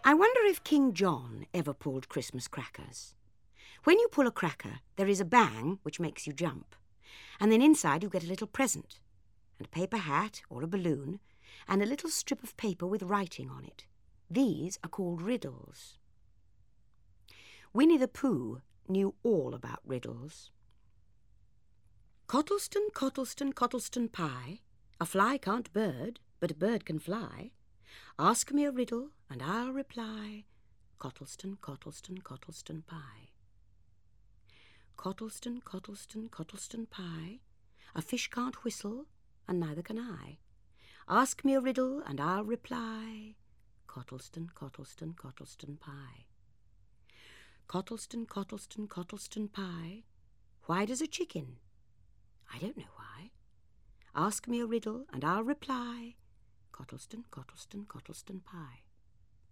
I wonder if King John ever pulled Christmas crackers. When you pull a cracker, there is a bang which makes you jump, and then inside you get a little present, and a paper hat or a balloon, and a little strip of paper with writing on it. These are called riddles. Winnie the Pooh knew all about riddles. Cottleston, Cottleston, Cottleston pie, a fly can't bird, but a bird can fly. Ask me a riddle, and I'll reply, Cottleston, Cottleston, Cottleston pie. Cottleston, Cottleston, Cottleston pie, a fish can't whistle, and neither can I. Ask me a riddle, and I'll reply, Cottleston, Cottleston, Cottleston pie. Cottleston, Cottleston, Cottleston pie, why does a chicken? I don't know why. Ask me a riddle, and I'll reply, Cottleston, Cottleston, Cottleston pie.